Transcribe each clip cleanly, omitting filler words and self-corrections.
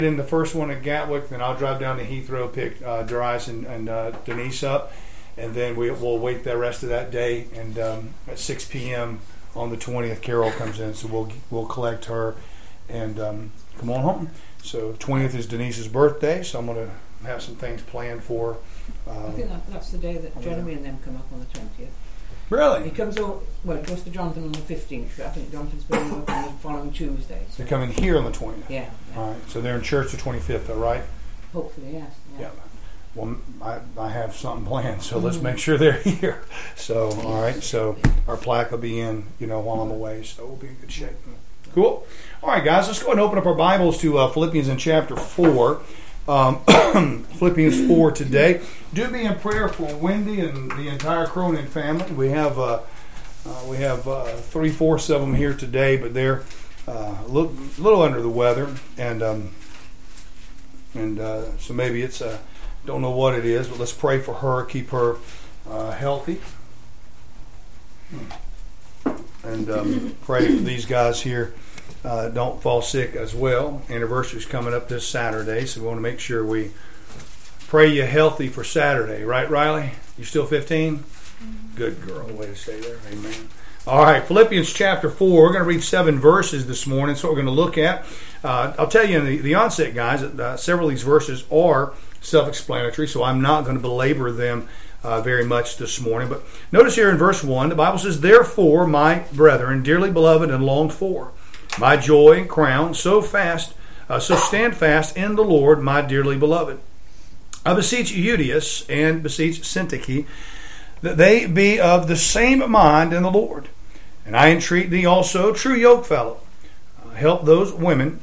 in the first one at Gatwick, then I'll drive down to Heathrow, pick Darius and Denise up, and then we'll wait the rest of that day. And at 6 p.m. on the 20th, Carol comes in, so we'll collect her and come on home. So 20th is Denise's birthday, so I'm going to have some things planned for. I think that's the day that Jeremy and them come up on the 20th. Really? He comes over, it goes to Jonathan on the 15th. I think Jonathan's been up on the following Tuesday. So. They're coming here on the 20th? Yeah. All right, so they're in church the 25th, though, right? Hopefully, yes. Yeah. Well, I have something planned, so let's make sure they're here. So, all right, so our plaque will be in, while I'm away, so we'll be in good shape. Cool. All right, guys, let's go ahead and open up our Bibles to Philippians in chapter 4. Philippians 4 today. Do be in prayer for Wendy and the entire Cronin family. We have 3/4 of them here today, but they're a little under the weather, and so maybe it's don't know what it is, but let's pray for her, keep her healthy, and pray for these guys here. Don't fall sick as well. Anniversary's coming up this Saturday, so we want to make sure we pray you healthy for Saturday. Right, Riley? You still 15? Good girl. Way to stay there. Amen. All right, Philippians chapter 4. We're going to read 7 verses this morning. That's what we're going to look at. I'll tell you in the onset, guys, that several of these verses are self-explanatory, so I'm not going to belabor them very much this morning. But notice here in verse 1, the Bible says, "Therefore, my brethren, dearly beloved and longed for, my joy and crown, so stand fast in the Lord, my dearly beloved. I beseech Euodias and beseech Syntyche, that they be of the same mind in the Lord. And I entreat thee also, true yokefellow, help those women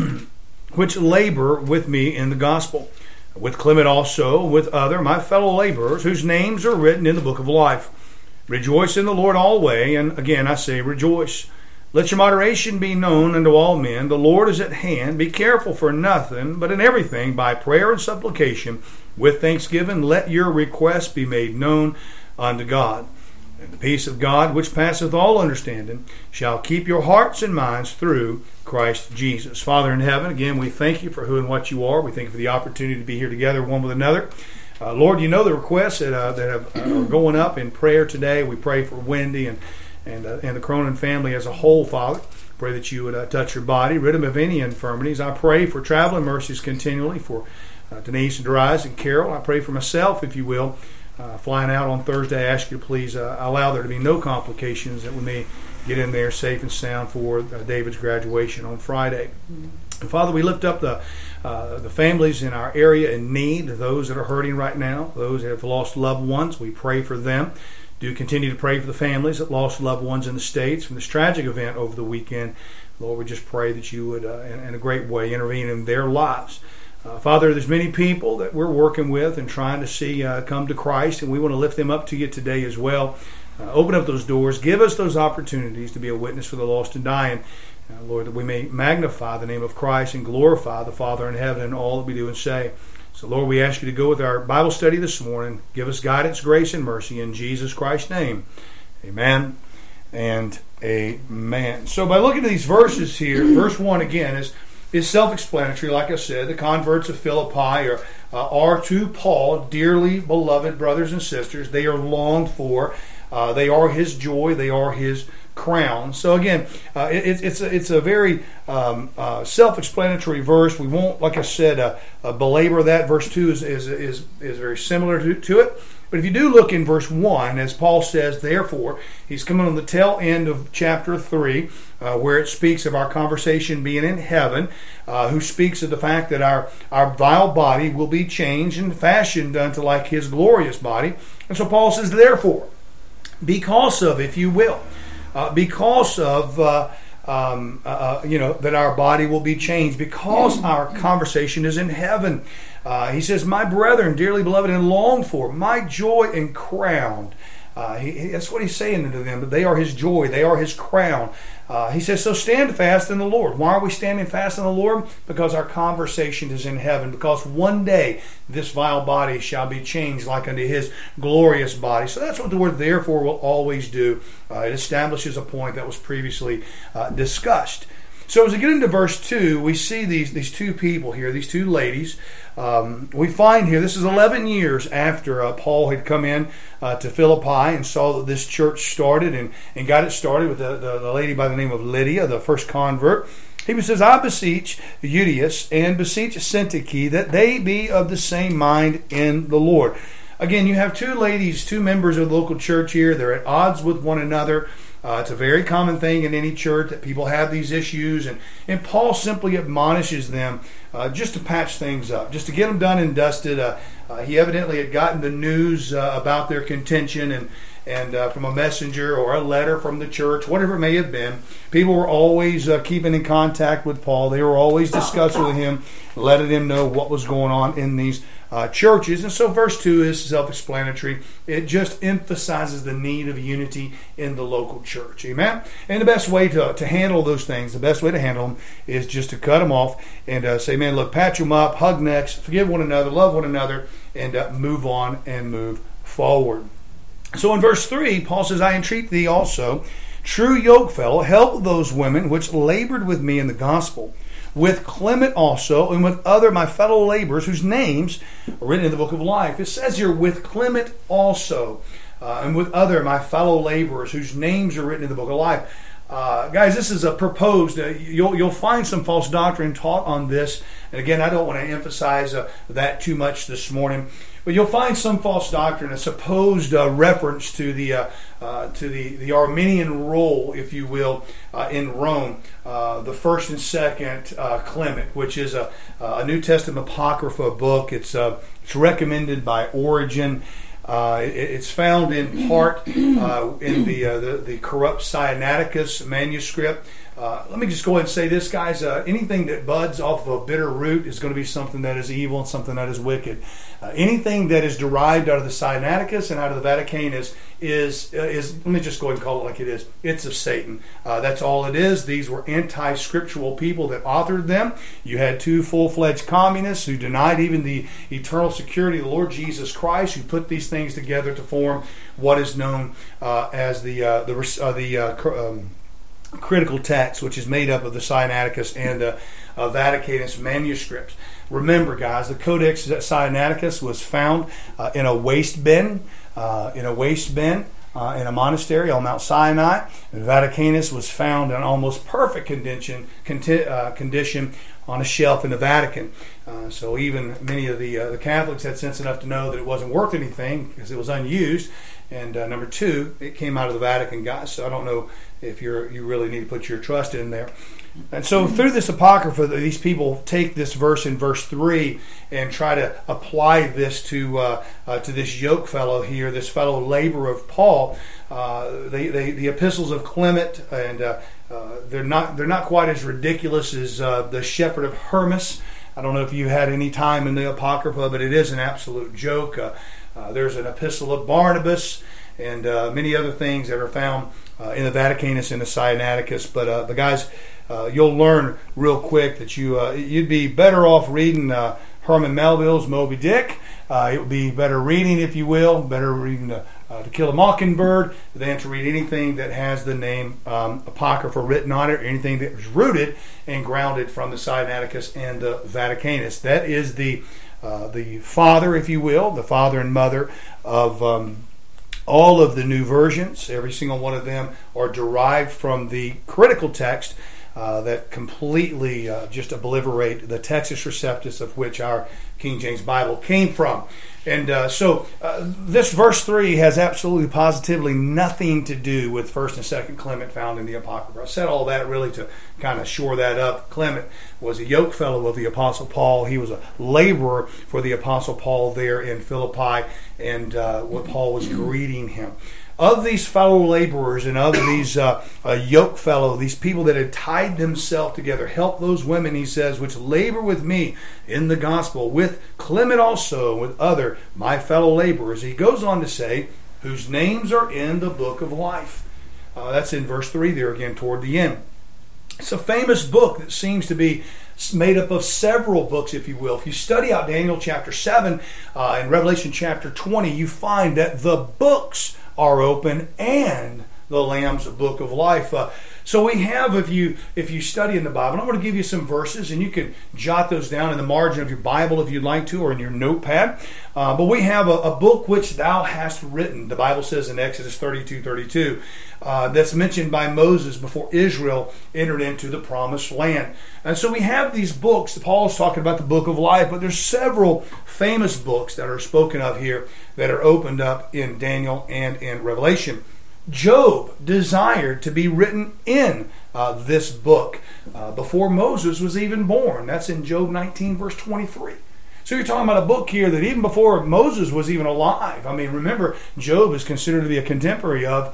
which labor with me in the gospel, with Clement also, with other my fellow laborers, whose names are written in the book of life. Rejoice in the Lord always, and again I say rejoice. Let your moderation be known unto all men. The Lord is at hand. Be careful for nothing, but in everything, by prayer and supplication, with thanksgiving, let your requests be made known unto God. And the peace of God, which passeth all understanding, shall keep your hearts and minds through Christ Jesus." Father in heaven, again, we thank you for who and what you are. We thank you for the opportunity to be here together one with another. Lord, you know the requests that are going up in prayer today. We pray for Wendy and the Cronin family as a whole, Father. Pray that you would touch your body, rid them of any infirmities. I pray for traveling mercies continually for Denise and Darius and Carol. I pray for myself, if you will, flying out on Thursday. I ask you to please allow there to be no complications, that we may get in there safe and sound for David's graduation on Friday. And Father, we lift up the families in our area in need, those that are hurting right now, those that have lost loved ones. We pray for them. Do continue to pray for the families that lost loved ones in the States from this tragic event over the weekend. Lord, we just pray that you would, in a great way, intervene in their lives. Father, there's many people that we're working with and trying to see come to Christ, and we want to lift them up to you today as well. Open up those doors. Give us those opportunities to be a witness for the lost and dying. Lord, that we may magnify the name of Christ and glorify the Father in heaven in all that we do and say. So, Lord, we ask you to go with our Bible study this morning. Give us guidance, grace, and mercy in Jesus Christ's name. Amen and amen. So, by looking at these verses here, verse 1 again is self-explanatory. Like I said, the converts of Philippi are to Paul dearly beloved brothers and sisters. They are longed for. They are his joy. They are his crown. So again, it's a very self-explanatory verse. We won't, like I said, belabor that. Verse 2 is very similar to it. But if you do look in verse 1, as Paul says, therefore, he's coming on the tail end of chapter 3, where it speaks of our conversation being in heaven, who speaks of the fact that our vile body will be changed and fashioned unto like his glorious body. And so Paul says, therefore, because of, if you will, because of that our body will be changed, because our conversation is in heaven. He says, my brethren, dearly beloved and longed for, my joy and crown. That's what he's saying to them, that they are his joy, they are his crown. He says, so stand fast in the Lord. Why are we standing fast in the Lord? Because our conversation is in heaven. Because one day this vile body shall be changed like unto his glorious body. So that's what the word therefore will always do. It establishes a point that was previously discussed. So as we get into verse 2, we see these two people here, these two ladies. We find here, this is 11 years after Paul had come in to Philippi and saw that this church started and got it started with the lady by the name of Lydia, the first convert. He says, I beseech Euodias and beseech Syntyche that they be of the same mind in the Lord. Again, you have two ladies, two members of the local church here. They're at odds with one another. It's a very common thing in any church that people have these issues. And Paul simply admonishes them just to patch things up, just to get them done and dusted. He evidently had gotten the news about their contention and from a messenger or a letter from the church, whatever it may have been. People were always keeping in contact with Paul. They were always discussing with him, letting him know what was going on in these churches. And so verse 2 is self-explanatory. It just emphasizes the need of unity in the local church. Amen? And the best way to handle those things, the best way to handle them is just to cut them off and say, man, look, patch them up, hug necks, forgive one another, love one another, and move on and move forward. So in verse 3, Paul says, I entreat thee also, true yokefellow, help those women which labored with me in the gospel, with Clement also, and with other my fellow laborers whose names are written in the book of life. It says here, with Clement also, and with other my fellow laborers whose names are written in the book of life. Guys, this is a proposed, you'll find some false doctrine taught on this. And again, I don't want to emphasize that too much this morning. But you'll find some false doctrine, a supposed reference to the Arminian role, if you will, in Rome, the first and second Clement, which is a New Testament Apocrypha book. It's recommended by Origen. It's found in part in the corrupt Sinaiticus manuscript. Let me just go ahead and say this, guys. Anything that buds off of a bitter root is going to be something that is evil and something that is wicked. Anything that is derived out of the Sinaiticus and out of the Vaticanus is let me just go ahead and call it like it is. It's of Satan. That's all it is. These were anti-scriptural people that authored them. You had two full-fledged communists who denied even the eternal security of the Lord Jesus Christ, who put these things together to form what is known as the critical text, which is made up of the Sinaiticus and Vaticanus manuscripts. Remember, guys, the Codex Sinaiticus was found in a waste bin, in a monastery on Mount Sinai. And Vaticanus was found in almost perfect condition on a shelf in the Vatican. So even many of the Catholics had sense enough to know that it wasn't worth anything because it was unused. And number two, it came out of the Vatican, guys. So I don't know if you really need to put your trust in there. And so through this Apocrypha, these people take this verse in verse 3 and try to apply this to this yoke fellow here, this fellow laborer of Paul. The epistles of Clement, and they're not quite as ridiculous as the Shepherd of Hermas. I don't know if you had any time in the Apocrypha, but it is an absolute joke. There's an epistle of Barnabas and many other things that are found in the Vaticanus and the Sinaiticus. But guys, you'll learn real quick that you'd be better off reading Herman Melville's Moby Dick. It would be better reading, if you will, better reading To Kill a Mockingbird than to read anything that has the name Apocrypha written on it, or anything that was rooted and grounded from the Sinaiticus and the Vaticanus. That is the father, if you will, the father and mother of all of the new versions. Every single one of them are derived from the critical text that completely just obliterate the Textus Receptus, of which our King James Bible came from. And so this verse 3 has absolutely positively nothing to do with 1st and 2nd Clement found in the Apocrypha. I said all that really to kind of shore that up. Clement was a yoke fellow of the Apostle Paul. He was a laborer for the Apostle Paul there in Philippi, and when Paul was greeting him. Of these fellow laborers and of these yoke fellow, these people that had tied themselves together, help those women, he says, which labor with me in the gospel, with Clement also, with other my fellow laborers. He goes on to say, whose names are in the book of life. That's in verse 3 there again toward the end. It's a famous book that seems to be made up of several books, if you will. If you study out Daniel chapter 7 and Revelation chapter 20, you find that the books are open and the Lamb's book of life. So we have, if you study in the Bible, I'm going to give you some verses, and you can jot those down in the margin of your Bible if you'd like to, or in your notepad. But we have a book which thou hast written. The Bible says in Exodus 32:32, that's mentioned by Moses before Israel entered into the promised land. And so we have these books. Paul's talking about the book of life, but there's several famous books that are spoken of here that are opened up in Daniel and in Revelation. Job desired to be written in this book before Moses was even born. That's in Job 19, verse 23. So you're talking about a book here that even before Moses was even alive. I mean, remember, Job is considered to be a contemporary of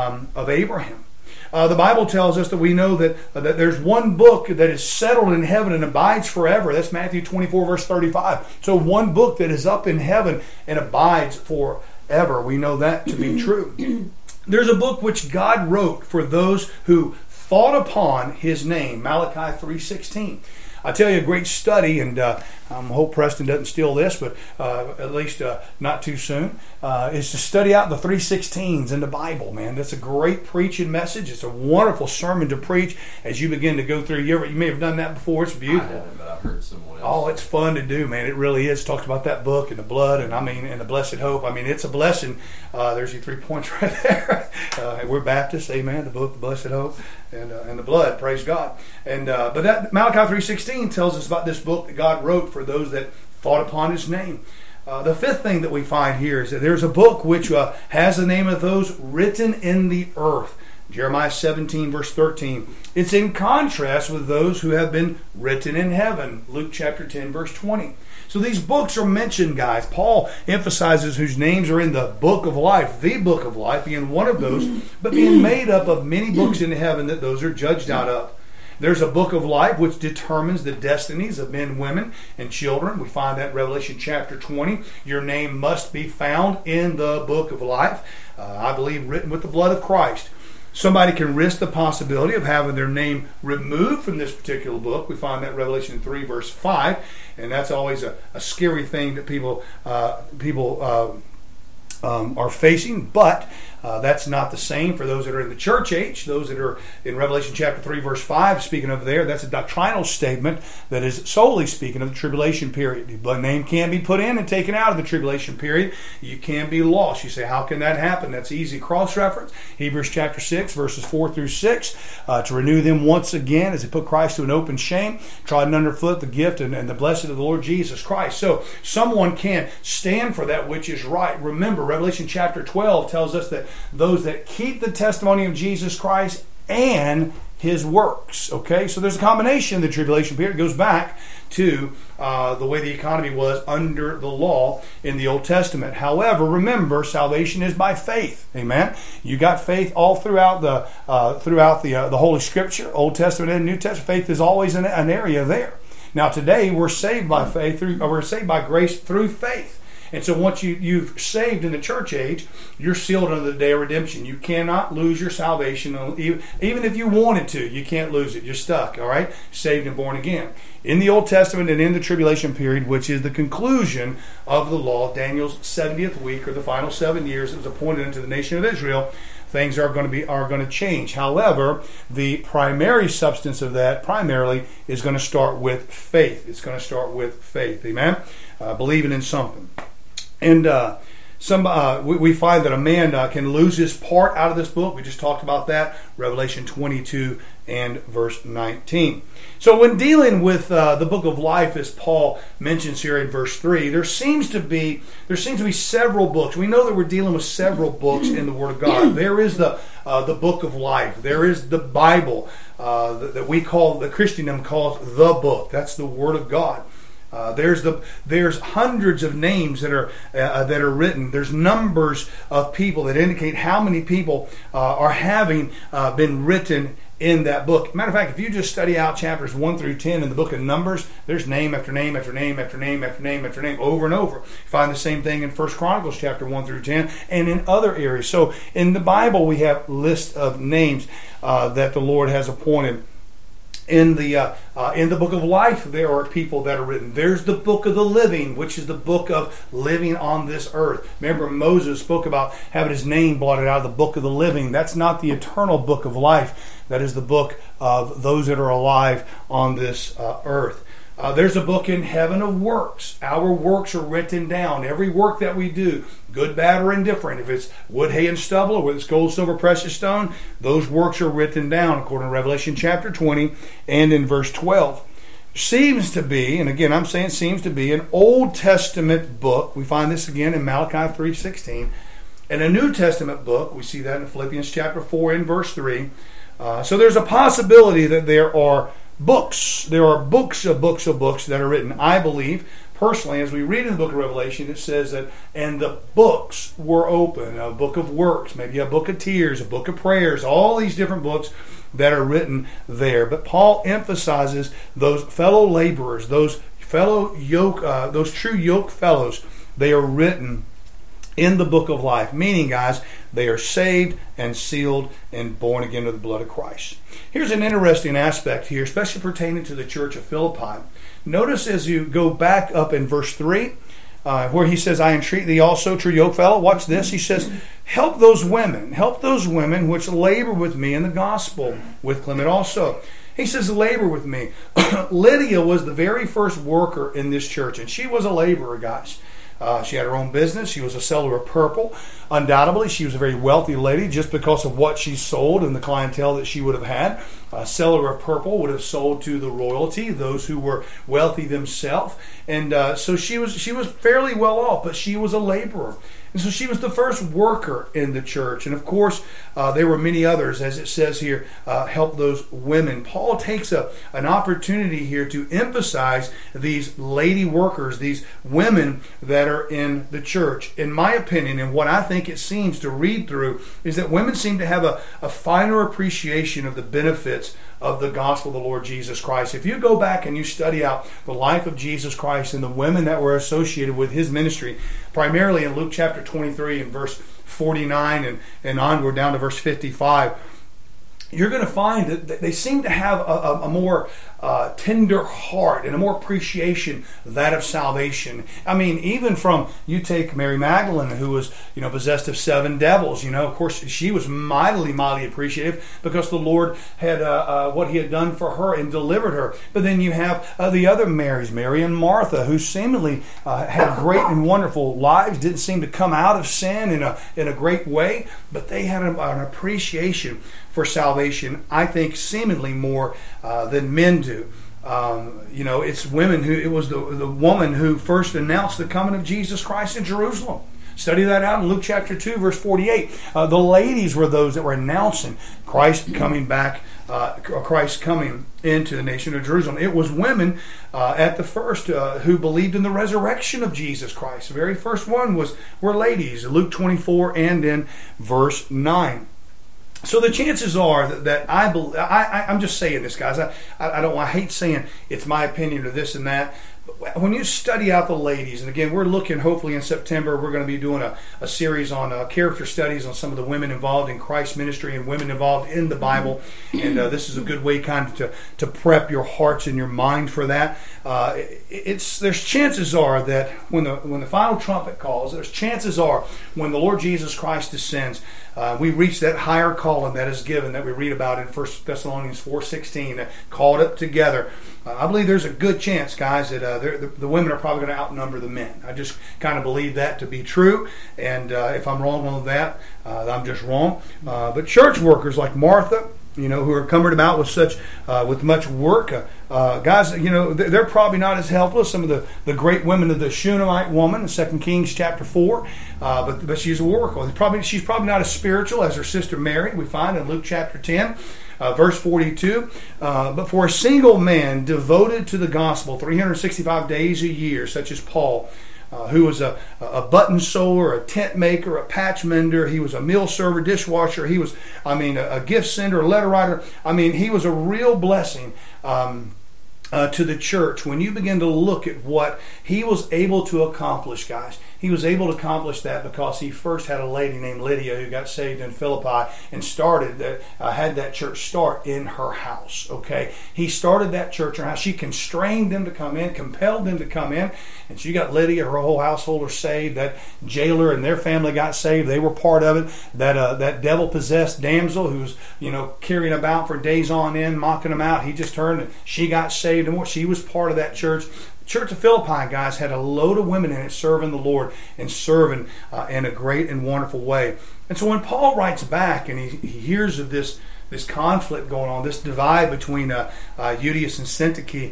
Abraham. The Bible tells us that we know that there's one book that is settled in heaven and abides forever. That's Matthew 24, verse 35. So one book that is up in heaven and abides forever. We know that to be true. There's a book which God wrote for those who thought upon His name, Malachi 3:16. I'll tell you a great study, and I hope Preston doesn't steal this, but at least not too soon, is to study out the 3:16s in the Bible, man. That's a great preaching message. It's a wonderful sermon to preach as you begin to go through. You may have done that before. It's beautiful. I haven't, but I've heard someone else. Oh, it's fun to do, man. It really is. It talks about that book and the blood, and and the blessed hope. I mean, it's a blessing. There's your 3 points right there. We're Baptists, amen. The book, the blessed hope, and the blood. Praise God. And but that Malachi 3:16 tells us about this book that God wrote for those that thought upon His name. The fifth thing that we find here is that there's a book which has the name of those written in the earth. Jeremiah 17, verse 13. It's in contrast with those who have been written in heaven. Luke chapter 10, verse 20. So these books are mentioned, guys. Paul emphasizes whose names are in the book of life, the book of life being one of those, but being made up of many books in heaven that those are judged out of. There's a book of life which determines the destinies of men, women, and children. We find that in Revelation chapter 20. Your name must be found in the book of life. I believe written with the blood of Christ. Somebody can risk the possibility of having their name removed from this particular book. We find that in Revelation 3, verse 5. And that's always a scary thing that people are facing, but that's not the same for those that are in the church age. Those that are in Revelation chapter 3 verse 5, speaking of there, that's a doctrinal statement that is solely speaking of the tribulation period. The name can be put in and taken out of the tribulation period. You can be lost. You say, how can that happen? That's easy cross-reference. Hebrews chapter 6 verses 4 through 6, to renew them once again as they put Christ to an open shame, trodden underfoot the gift and the blessed of the Lord Jesus Christ. So someone can stand for that which is right. Remember, Revelation chapter 12 tells us that those that keep the testimony of Jesus Christ and His works. Okay, so there's a combination in the tribulation period. It goes back to the way the economy was under the law in the Old Testament. However, remember, salvation is by faith. Amen. You got faith all throughout the Holy Scripture, Old Testament and New Testament. Faith is always an area there. Now, today we're saved by faith. We're saved by grace through faith. And so once you've saved in the church age, you're sealed unto the day of redemption. You cannot lose your salvation. Even if you wanted to, you can't lose it. You're stuck, all right? Saved and born again. In the Old Testament and in the tribulation period, which is the conclusion of the law, Daniel's 70th week, or the final 7 years that was appointed unto the nation of Israel, things are going to change. However, the primary substance of that primarily is going to start with faith. It's going to start with faith. Amen? Believing in something. And we find that a man can lose his part out of this book. We just talked about that. Revelation 22 and verse 19. So when dealing with the book of life, as Paul mentions here in verse 3, there seems to be several books. We know that we're dealing with several books in the Word of God. There is the book of life. There is the Bible that we call, the Christendom calls the book. That's the Word of God. There's hundreds of names that are written. There's numbers of people that indicate how many people are having been written in that book. Matter of fact, if you just study out chapters 1 through 10 in the book of Numbers, there's name after name after name after name after name after name over and over. You find the same thing in 1 Chronicles chapter 1 through 10 and in other areas. So in the Bible we have lists of names that the Lord has appointed. In the book of life, there are people that are written. There's the book of the living, which is the book of living on this earth. Remember, Moses spoke about having his name blotted out of the book of the living. That's not the eternal book of life. That is the book of those that are alive on this earth. There's a book in heaven of works. Our works are written down. Every work that we do, good, bad, or indifferent. If it's wood, hay, and stubble, or whether it's gold, silver, precious stone, those works are written down according to Revelation chapter 20 and in verse 12. Seems to be, and again I'm saying seems to be, an Old Testament book. We find this again in Malachi 3:16. And a New Testament book, we see that in Philippians chapter 4 and verse 3. So there's a possibility that there are books. There are books of books of books that are written. I believe, personally, as we read in the book of Revelation, it says that, and the books were open. A book of works, maybe a book of tears, a book of prayers, all these different books that are written there. But Paul emphasizes those fellow laborers, those fellow yoke, those true yoke fellows. They are written in the book of life, meaning, guys, they are saved and sealed and born again to the blood of Christ. Here's an interesting aspect here, especially pertaining to the church of Philippi. Notice as you go back up in verse 3, where he says, I entreat thee also, true yoke fellow. Watch this. He says, help those women which labor with me in the gospel, with Clement also. He says, labor with me. Lydia was the very first worker in this church, and she was a laborer, guys. She had her own business. She was a seller of purple. Undoubtedly, she was a very wealthy lady just because of what she sold and the clientele that she would have had. A seller of purple would have sold to the royalty, those who were wealthy themselves. And so she was fairly well off, but she was a laborer. And so she was the first worker in the church. And of course, there were many others, as it says here, help those women. Paul takes an opportunity here to emphasize these lady workers, these women that are in the church. In my opinion, and what I think it seems to read through, is that women seem to have a finer appreciation of the benefits of the gospel of the Lord Jesus Christ. If you go back and you study out the life of Jesus Christ and the women that were associated with his ministry, primarily in Luke chapter 23 and verse 49 and onward down to verse 55, you're going to find that they seem to have a more tender heart and a more appreciation that of salvation. I mean, even from, you take Mary Magdalene, who was, possessed of 7 devils. Of course, she was mightily appreciative because the Lord had what he had done for her and delivered her. But then you have the other Marys, Mary and Martha, who seemingly had great and wonderful lives, didn't seem to come out of sin in a great way, but they had an appreciation for salvation, I think, seemingly more than men do. It's women who, it was the woman who first announced the coming of Jesus Christ in Jerusalem. Study that out in Luke chapter 2, verse 48. The ladies were those that were announcing Christ coming back, Christ coming into the nation of Jerusalem. It was women at the first who believed in the resurrection of Jesus Christ. The very first one were ladies, Luke 24 and in verse 9. So the chances are that I'm just saying this, guys. I hate saying it's my opinion or this and that. But when you study out the ladies, and again, we're looking, hopefully in September, we're going to be doing a series on character studies on some of the women involved in Christ's ministry and women involved in the Bible. And this is a good way kind of to prep your hearts and your mind for that. There's chances are that when the final trumpet calls, there's chances are when the Lord Jesus Christ descends, we reach that higher calling that is given that we read about in 1 Thessalonians 4:16, called up together. I believe there's a good chance, guys, that the women are probably going to outnumber the men. I just kind of believe that to be true, and if I'm wrong on that, I'm just wrong. But church workers like Martha, who are cumbered about with much work, guys, they're probably not as helpless. Some of the great women of the Shunammite woman, 2 Kings chapter 4, but she's a worker. She's probably not as spiritual as her sister Mary, we find in Luke chapter 10. Verse 42, but for a single man devoted to the gospel 365 days a year, such as Paul, who was a button sewer, a tent maker, a patch mender, he was a meal server, dishwasher, he was, a gift sender, a letter writer. He was a real blessing to the church. When you begin to look at what he was able to accomplish, guys, He was able to accomplish that because he first had a lady named Lydia who got saved in Philippi and had that church start in her house. Okay, he started that church in her house. She constrained them to come in, compelled them to come in, and she got Lydia, her whole household are saved. That jailer and their family got saved. They were part of it. That devil-possessed damsel who was carrying about for days on end, mocking them out. He just turned and she got saved, and she was part of that church. Church of Philippi, guys, had a load of women in it serving the Lord and serving in a great and wonderful way. And so when Paul writes back and he hears of this conflict going on, this divide between Euodias and Syntyche,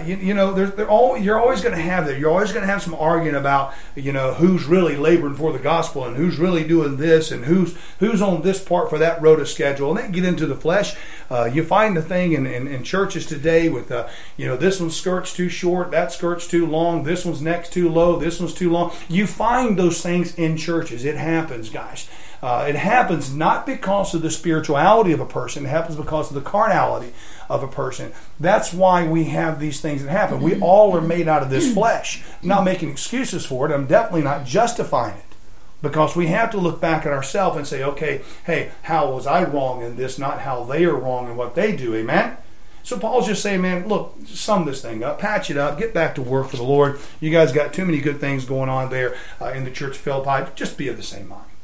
you're always going to have that. You're always going to have some arguing about who's really laboring for the gospel and who's really doing this and who's on this part for that rota schedule. And they get into the flesh. You find the thing in churches today with this one's skirt's too short, that skirt's too long, this one's neck's too low, this one's too long. You find those things in churches. It happens, guys. It happens not because of the spirituality of a person. It happens because of the carnality of a person. That's why we have these things that happen. We all are made out of this flesh. I'm not making excuses for it. I'm definitely not justifying it. Because we have to look back at ourselves and say, okay, hey, how was I wrong in this, not how they are wrong in what they do. Amen? So Paul's just saying, man, look, sum this thing up, patch it up, get back to work for the Lord. You guys got too many good things going on there in the church of Philippi. Just be of the same mind.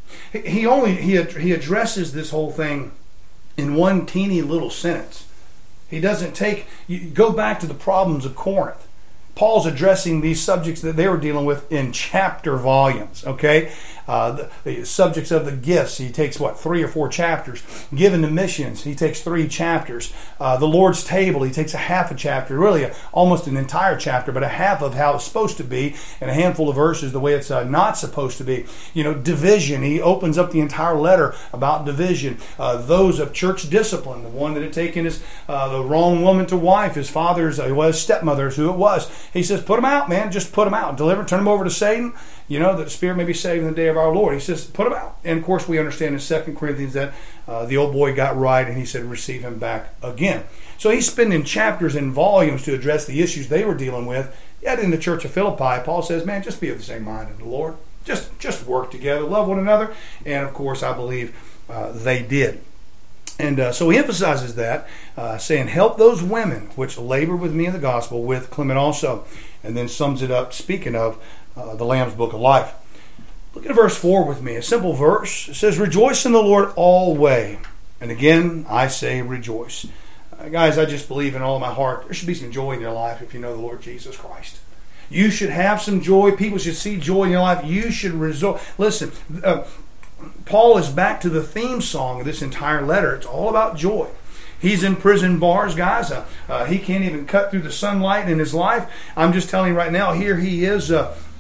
He addresses this whole thing in one teeny little sentence. He doesn't go back to the problems of Corinth. Paul's addressing these subjects that they were dealing with in chapter volumes, okay? The subjects of the gifts, he takes, 3 or 4 chapters. Given to missions, he takes 3 chapters. The Lord's table, he takes a half a chapter, really almost an entire chapter, but a half of how it's supposed to be, and a handful of verses the way it's not supposed to be. Division, he opens up the entire letter about division. Those of church discipline, the one that had taken the wrong woman to wife, his father's, stepmother's, who it was. He says, put them out, man. Just put them out. Turn them over to Satan, that the Spirit may be saved in the day of our Lord. He says, put them out. And, of course, we understand in 2 Corinthians that the old boy got right, and he said, receive him back again. So he's spending chapters and volumes to address the issues they were dealing with. Yet in the church of Philippi, Paul says, man, just be of the same mind of the Lord. Just work together, love one another. And, of course, I believe they did. And so he emphasizes that, saying, help those women which labor with me in the gospel, with Clement also. And then sums it up, speaking of the Lamb's Book of Life. Look at verse 4 with me. A simple verse. It says, rejoice in the Lord always. And again, I say rejoice. Guys, I just believe in all of my heart there should be some joy in your life if you know the Lord Jesus Christ. You should have some joy. People should see joy in your life. You should rejoice. Listen, Paul is back to the theme song of this entire letter. It's all about joy. He's in prison bars, guys. He can't even cut through the sunlight in his life. I'm just telling you right now, here he is.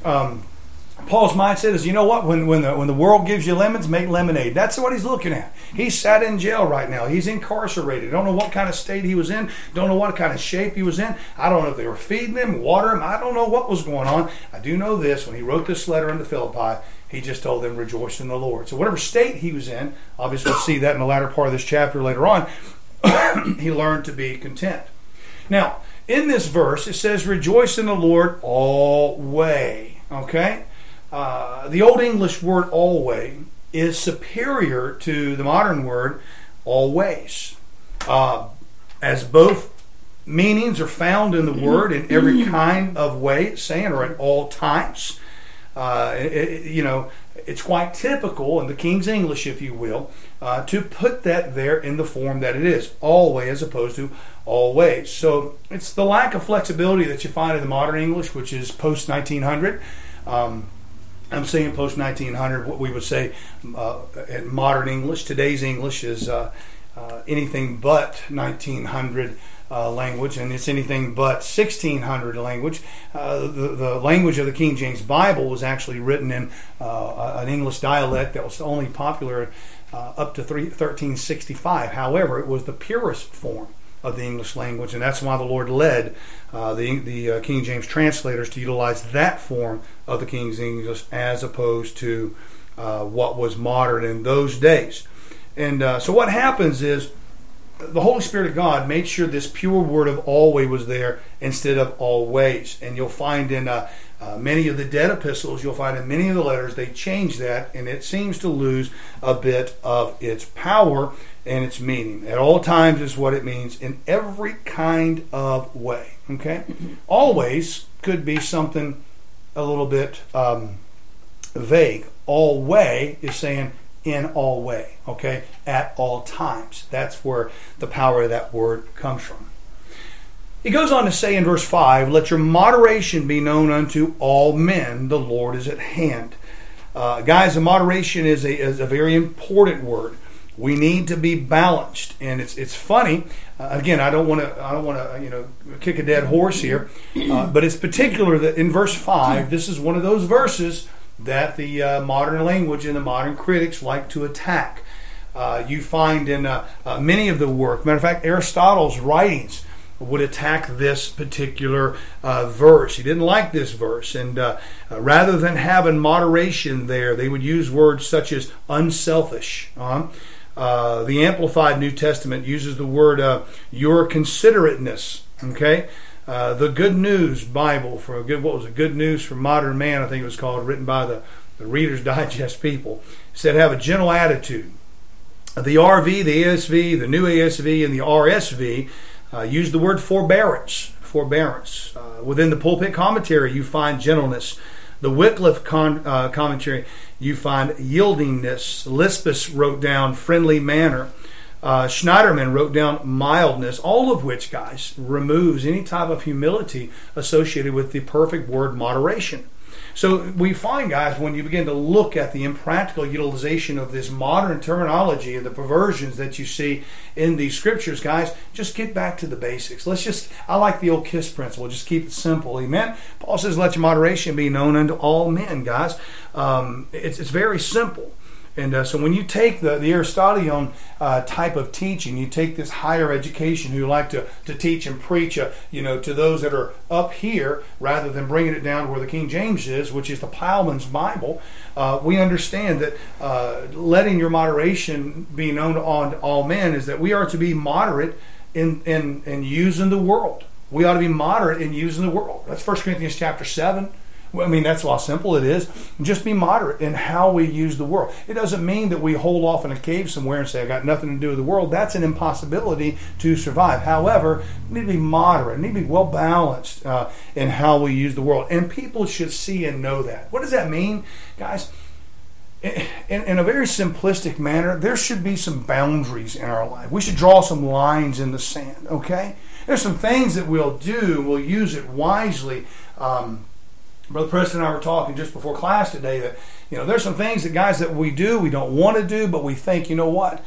Paul's mindset is, you know what? When the world gives you lemons, make lemonade. That's what he's looking at. He's sat in jail right now. He's incarcerated. Don't know what kind of state he was in. Don't know what kind of shape he was in. I don't know if they were feeding him, water him. I don't know what was going on. I do know this. When he wrote this letter into Philippi, he just told them, rejoice in the Lord. So whatever state he was in, obviously we'll see that in the latter part of this chapter later on, he learned to be content. Now, in this verse, it says, rejoice in the Lord always. Okay? The Old English word always is superior to the modern word always. As both meanings are found in the word in every kind of way, it's saying, or at all times. It's quite typical in the King's English, if you will, to put that there in the form that it is, always as opposed to always. So it's the lack of flexibility that you find in the modern English, which is post-1900. I'm saying post-1900, what we would say in modern English. Today's English is anything but 1900 language, and it's anything but 1600 language. The language of the King James Bible was actually written in an English dialect that was only popular up to 1365. However, it was the purest form of the English language, and that's why the Lord led the King James translators to utilize that form of the King's English as opposed to what was modern in those days. And so what happens is the Holy Spirit of God made sure this pure word of always was there instead of always. And you'll find in many of the dead epistles, you'll find in many of the letters, they change that, and it seems to lose a bit of its power and its meaning. At all times is what it means, in every kind of way. Okay? Always could be something a little bit vague. All way is saying in all way. Okay? At all times. That's where the power of that word comes from. He goes on to say in verse 5, let your moderation be known unto all men. The Lord is at hand. Guys, the moderation is a very important word. We need to be balanced, and it's funny. Again, I don't want to kick a dead horse here, but it's particular that in verse 5, this is one of those verses that the modern language and the modern critics like to attack. You find in many of the work. Matter of fact, Aristotle's writings would attack this particular verse. He didn't like this verse, and rather than having moderation there, they would use words such as unselfish. The Amplified New Testament uses the word your considerateness. Okay, the Good News Bible Good News for Modern Man, I think it was called, written by the Reader's Digest people, said have a gentle attitude. The RV, the ASV, the New ASV, and the RSV use the word forbearance. Within the Pulpit Commentary, you find gentleness. The Wycliffe Commentary, you find yieldingness. Lispus wrote down friendly manner. Schneiderman wrote down mildness. All of which, guys, removes any type of humility associated with the perfect word moderation. So we find, guys, when you begin to look at the impractical utilization of this modern terminology and the perversions that you see in these scriptures, guys, just get back to the basics. I like the old KISS principle. Just keep it simple. Amen? Paul says, let your moderation be known unto all men, guys. It's very simple. And so when you take the Aristotelian type of teaching, you take this higher education who like to teach and preach to those that are up here rather than bringing it down to where the King James is, which is the Plowman's Bible, we understand that letting your moderation be known to all men is that we are to be moderate in using the world. We ought to be moderate in using the world. That's 1 Corinthians chapter 7. Well, I mean, that's how simple it is. Just be moderate in how we use the world. It doesn't mean that we hold off in a cave somewhere and say, I got nothing to do with the world. That's an impossibility to survive. However, we need to be moderate. We need to be well balanced in how we use the world. And people should see and know that. What does that mean, guys? In a very simplistic manner, there should be some boundaries in our life. We should draw some lines in the sand, okay? There's some things that we'll do. We'll use it wisely. Brother Preston and I were talking just before class today that, there's some things that guys that we do, we don't want to do, but we think, you know what,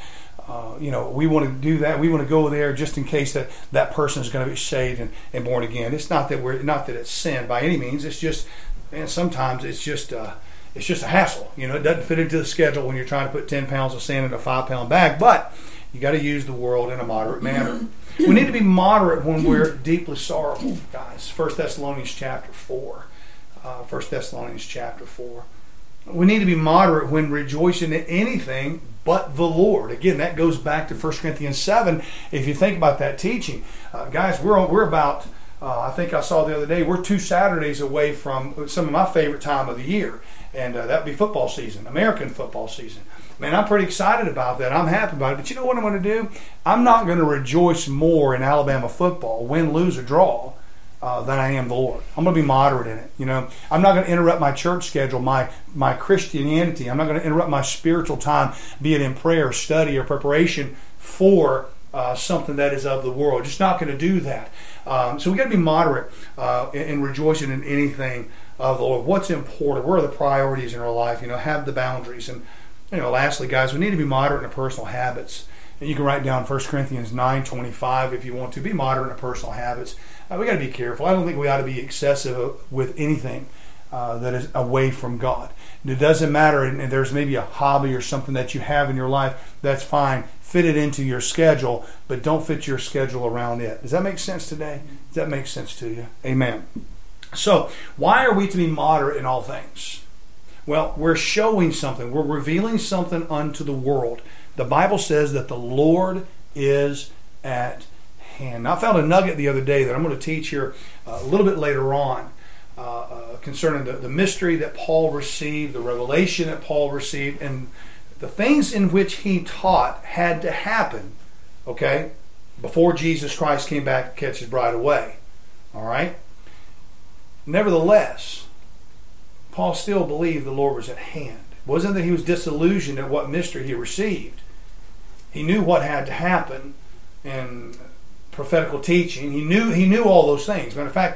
we want to do that. We want to go there just in case that person is going to be saved and born again. It's not that it's sin by any means. It's just, man, sometimes it's just a hassle. It doesn't fit into the schedule when you're trying to put 10 pounds of sand in a 5-pound bag, but you got to use the world in a moderate manner. We need to be moderate when we're deeply sorrowful, guys. 1 Thessalonians chapter 4. 1 Thessalonians chapter 4. We need to be moderate when rejoicing in anything but the Lord. Again, that goes back to 1 Corinthians 7. If you think about that teaching, guys, we're about, I think I saw the other day, we're 2 Saturdays away from some of my favorite time of the year, and that would be football season, American football season. Man, I'm pretty excited about that. I'm happy about it. But you know what I'm going to do? I'm not going to rejoice more in Alabama football, win, lose, or draw, than I am the Lord. I'm going to be moderate in it. I'm not going to interrupt my church schedule, my Christianity. I'm not going to interrupt my spiritual time, be it in prayer, study, or preparation for something that is of the world. Just not going to do that. So we got to be moderate in rejoicing in anything of the Lord. What's important? What are the priorities in our life? Have the boundaries. And lastly, guys, we need to be moderate in our personal habits. And you can write down 1 Corinthians 9:25 if you want to. Be moderate in our personal habits. We got to be careful. I don't think we ought to be excessive with anything that is away from God. And it doesn't matter, and there's maybe a hobby or something that you have in your life, that's fine. Fit it into your schedule, but don't fit your schedule around it. Does that make sense today? Does that make sense to you? Amen. So, why are we to be moderate in all things? Well, we're showing something. We're revealing something unto the world. The Bible says that the Lord is at hand. Now, I found a nugget the other day that I'm going to teach here a little bit later on concerning the mystery that Paul received, the revelation that Paul received, and the things in which he taught had to happen, okay, before Jesus Christ came back to catch his bride away. All right? Nevertheless, Paul still believed the Lord was at hand. It wasn't that he was disillusioned at what mystery he received. He knew what had to happen in prophetical teaching. He knew all those things. Matter of fact,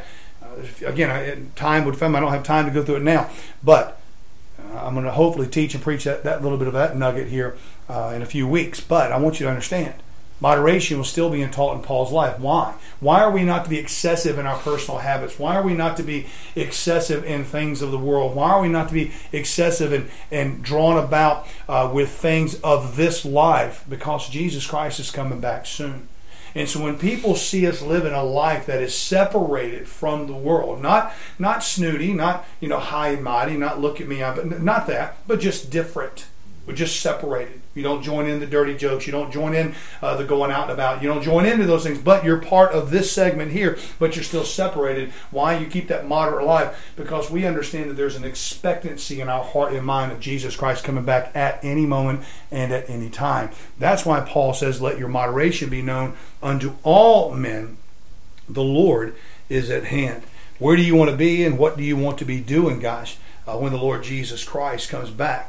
again, time would come. I don't have time to go through it now, but I'm going to hopefully teach and preach that little bit of that nugget here in a few weeks. But I want you to understand, moderation was still being taught in Paul's life. Why? Why are we not to be excessive in our personal habits? Why are we not to be excessive in things of the world? Why are we not to be excessive and drawn about with things of this life? Because Jesus Christ is coming back soon. And so when people see us living a life that is separated from the world, not snooty, not high and mighty, not look at me, not that, but just different. We're just separated. You don't join in the dirty jokes. You don't join in the going out and about. You don't join into those things, but you're part of this segment here, but you're still separated. Why? You keep that moderate life because we understand that there's an expectancy in our heart and mind of Jesus Christ coming back at any moment and at any time. That's why Paul says, let your moderation be known unto all men. The Lord is at hand. Where do you want to be and what do you want to be doing, guys, when the Lord Jesus Christ comes back?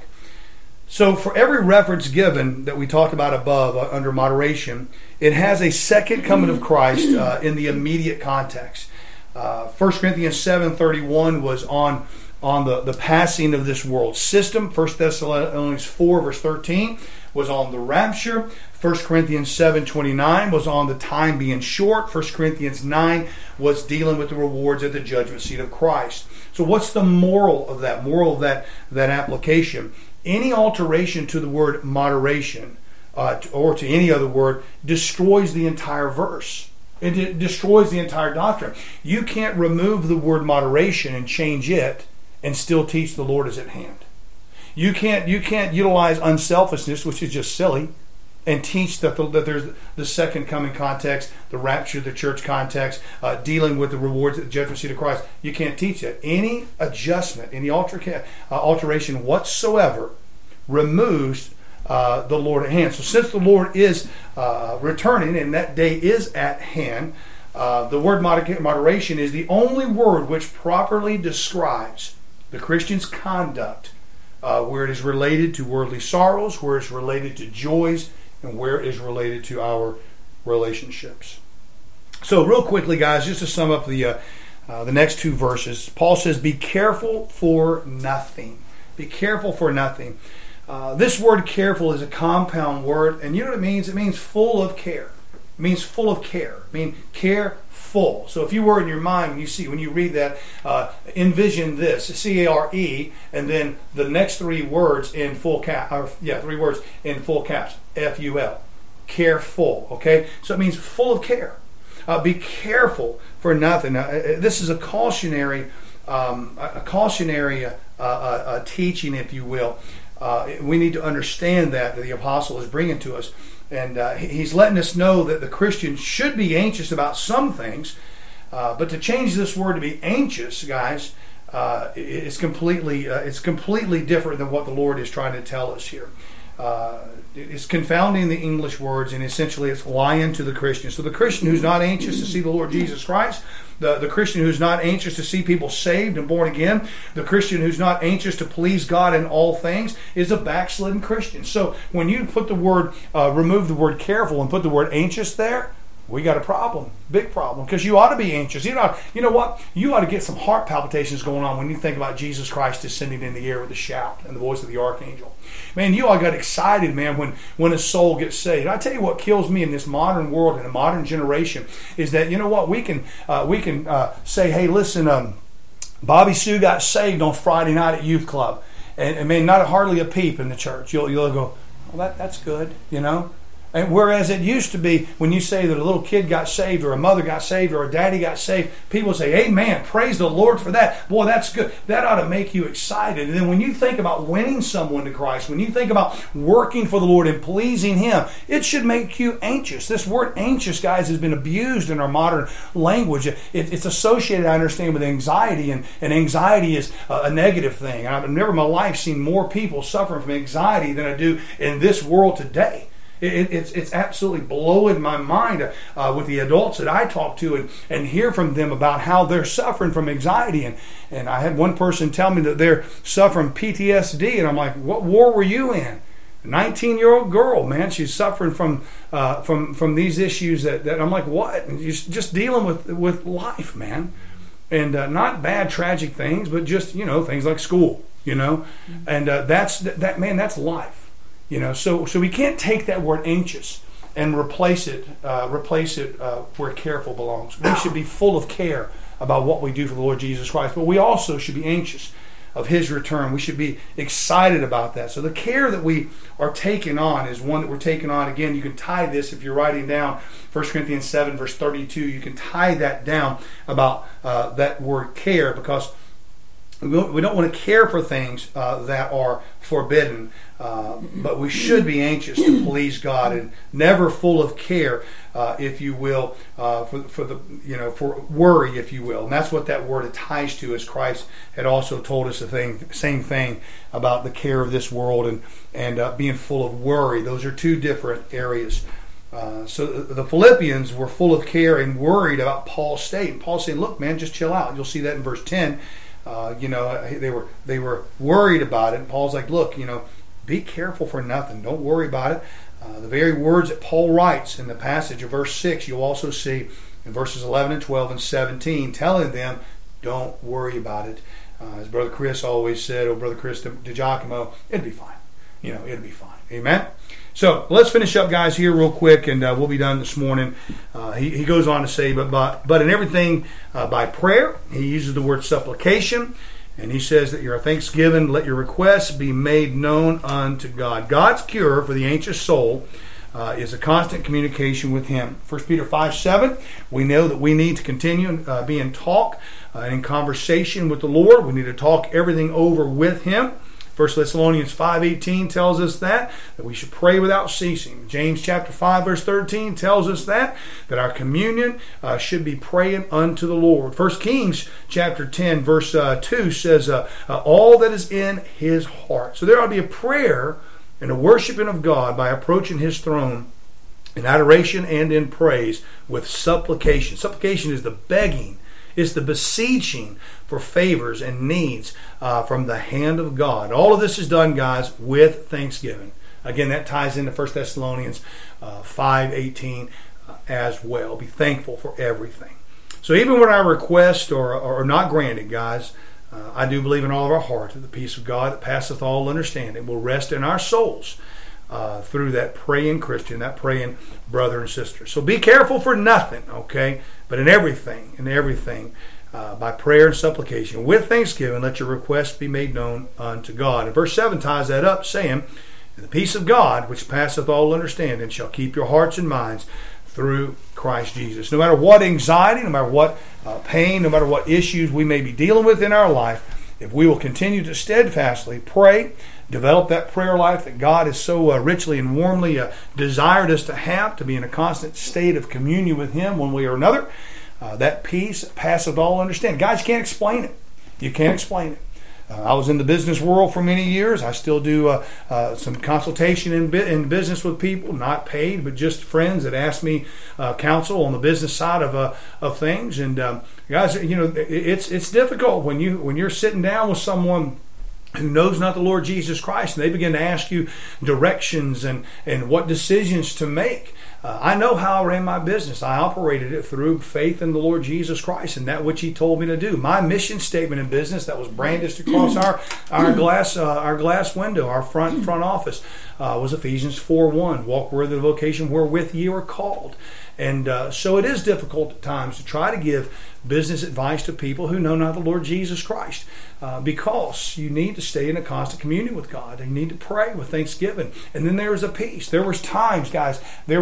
So for every reference given that we talked about above under moderation, it has a second coming of Christ in the immediate context. 1 Corinthians 7:31 was on the passing of this world system. 1 Thessalonians 4 verse 13 was on the rapture. 1 Corinthians 7:29 was on the time being short. 1 Corinthians 9 was dealing with the rewards at the judgment seat of Christ. So what's the moral of that? Moral of that application? Any alteration to the word moderation or to any other word destroys the entire verse. It destroys the entire doctrine. You can't remove the word moderation and change it and still teach the Lord is at hand. You can't utilize unselfishness, which is just silly, and teach that there's the second coming context, the rapture, the church context, dealing with the rewards at the judgment seat of Christ. You can't teach that. Any adjustment, any alteration whatsoever removes the Lord at hand. So since the Lord is returning and that day is at hand, the word moderation is the only word which properly describes the Christian's conduct where it is related to worldly sorrows, where it's related to joys, and where it is related to our relationships. So real quickly, guys, just to sum up the next two verses, Paul says, be careful for nothing. Be careful for nothing. This word careful is a compound word, and you know what it means? It means full of care. It means full of care. I mean, careful. So if you were in your mind, when you read that, envision this, C-A-R-E, and then the next three words in full caps, F-U-L, careful, okay? So it means full of care. Be careful for nothing. Now, this is a cautionary teaching, if you will. We need to understand that the apostle is bringing to us. And he's letting us know that the Christian should be anxious about some things. But to change this word to be anxious, guys, it's completely different than what the Lord is trying to tell us here. It's confounding the English words, and essentially it's lying to the Christian. So the Christian who's not anxious to see the Lord Jesus Christ, the Christian who's not anxious to see people saved and born again, the Christian who's not anxious to please God in all things is a backslidden Christian. So when you put the word, remove the word careful and put the word anxious there, we got a problem, big problem, because you ought to be anxious. You know what? You ought to get some heart palpitations going on when you think about Jesus Christ descending in the air with a shout and the voice of the archangel. Man, you all got excited, man, when a soul gets saved. I tell you what kills me in this modern world and a modern generation is that, you know what, we can say, hey, listen, Bobby Sue got saved on Friday night at youth club, and man, not hardly a peep in the church. You'll go, well, that's good, you know. And whereas it used to be when you say that a little kid got saved or a mother got saved or a daddy got saved, people say, amen, praise the Lord for that. Boy, that's good. That ought to make you excited. And then when you think about winning someone to Christ, when you think about working for the Lord and pleasing Him, it should make you anxious. This word anxious, guys, has been abused in our modern language. It's associated, I understand, with anxiety, and anxiety is a negative thing. I've never in my life seen more people suffering from anxiety than I do in this world today. It's absolutely blowing my mind with the adults that I talk to and hear from them about how they're suffering from anxiety. And I had one person tell me that they're suffering PTSD, and I'm like, what war were you in? A 19-year-old girl, man, she's suffering from these issues that I'm like, what? And you're just dealing with life, man. And not bad, tragic things, but just, things like school, And that's life. So we can't take that word anxious and replace it where careful belongs. We should be full of care about what we do for the Lord Jesus Christ, but we also should be anxious of His return. We should be excited about that. So the care that we are taking on is one that we're taking on. Again, you can tie this, if you're writing down 1 Corinthians 7 verse 32, you can tie that down about that word care, because we don't want to care for things that are forbidden, but we should be anxious to please God and never full of care, if you will, for worry, if you will. And that's what that word ties to, as Christ had also told us the same thing about the care of this world and being full of worry. Those are two different areas. So the Philippians were full of care and worried about Paul's state. And Paul's saying, look, man, just chill out. You'll see that in verse 10. They were worried about it. And Paul's like, look, be careful for nothing. Don't worry about it. The very words that Paul writes in the passage of verse 6, you'll also see in verses 11 and 12 and 17, telling them, don't worry about it. As Brother Chris always said, Brother Chris DiGiacomo, it'll be fine. It'll be fine. Amen? So let's finish up, guys, here real quick, and we'll be done this morning. He goes on to say, but in everything by prayer, he uses the word supplication, and he says that your thanksgiving, let your requests be made known unto God. God's cure for the anxious soul is a constant communication with Him. 1 Peter 5:7, we know that we need to continue be in talk and in conversation with the Lord. We need to talk everything over with Him. 1 Thessalonians 5:18 tells us that we should pray without ceasing. James chapter 5 verse 13 tells us that our communion should be praying unto the Lord. 1 Kings chapter 10 verse 2 says all that is in His heart. So there ought to be a prayer and a worshiping of God by approaching His throne in adoration and in praise with supplication. Supplication is the begging. It's the beseeching for favors and needs from the hand of God. All of this is done, guys, with thanksgiving. Again, that ties into 1 Thessalonians 5:18 as well. Be thankful for everything. So even when our requests are not granted, guys, I do believe in all of our heart that the peace of God that passeth all understanding will rest in our souls through that praying Christian, that praying brother and sister. So be careful for nothing, okay? But in everything, by prayer and supplication, with thanksgiving, let your requests be made known unto God. And verse 7 ties that up, saying, and the peace of God, which passeth all understanding, shall keep your hearts and minds through Christ Jesus. No matter what anxiety, no matter what pain, no matter what issues we may be dealing with in our life, if we will continue to steadfastly pray, develop that prayer life that God has so richly and warmly desired us to have, to be in a constant state of communion with Him one way or another, that peace passeth all understanding. Guys, you can't explain it. You can't explain it. I was in the business world for many years. I still do some consultation in business with people, not paid, but just friends that ask me counsel on the business side of things. And guys, it's difficult when you're sitting down with someone who knows not the Lord Jesus Christ, and they begin to ask you directions and what decisions to make. I know how I ran my business. I operated it through faith in the Lord Jesus Christ and that which He told me to do. My mission statement in business that was brandished across our glass window, our front office, was Ephesians 4:1. Walk worthy of the vocation wherewith ye are called. And so it is difficult at times to try to give business advice to people who know not the Lord Jesus Christ, because you need to stay in a constant communion with God. You need to pray with thanksgiving. And then there is a peace. There was times, guys,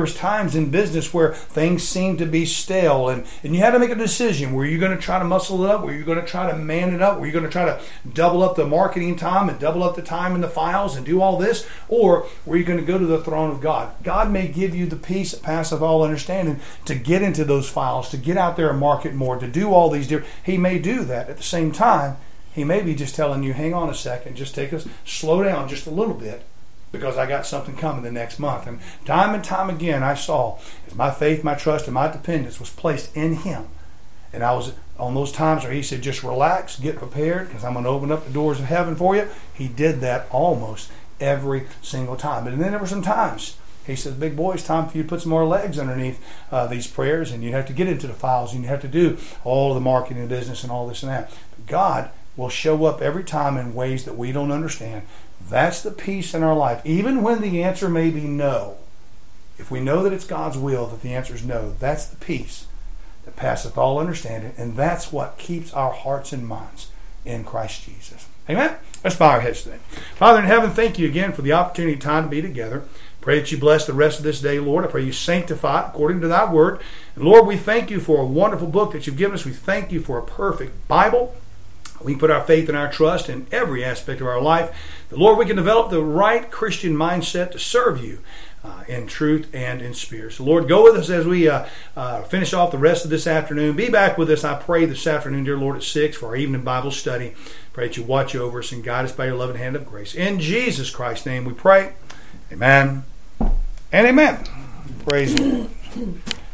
in business where things seemed to be stale, and you had to make a decision. Were you going to try to muscle it up? Were you going to try to man it up? Were you going to try to double up the marketing time and double up the time in the files and do all this? Or were you going to go to the throne of God? God may give you the peace that passeth all understanding to get into those files, to get out there and market more, to do all these different. He may do that. At the same time, He may be just telling you, hang on a second, just slow down just a little bit, because I got something coming the next month. And time again, I saw as my faith, my trust, and my dependence was placed in Him. And I was on those times where He said, just relax, get prepared, because I'm going to open up the doors of heaven for you. He did that almost every single time. And then there were some times He says, big boy, it's time for you to put some more legs underneath these prayers, and you have to get into the files, and you have to do all of the marketing and business and all this and that. But God will show up every time in ways that we don't understand. That's the peace in our life. Even when the answer may be no, if we know that it's God's will that the answer is no, that's the peace that passeth all understanding, and that's what keeps our hearts and minds in Christ Jesus. Amen? Let's bow our heads today. Father in heaven, thank you again for the opportunity time to be together. Pray that you bless the rest of this day, Lord. I pray you sanctify it according to thy word. And Lord, we thank you for a wonderful book that you've given us. We thank you for a perfect Bible. We can put our faith and our trust in every aspect of our life. The Lord, we can develop the right Christian mindset to serve you in truth and in spirit. So Lord, go with us as we finish off the rest of this afternoon. Be back with us, I pray, this afternoon, dear Lord, at 6 for our evening Bible study. Pray that you watch over us and guide us by your loving hand of grace. In Jesus Christ's name we pray. Amen and amen. Praise the Lord.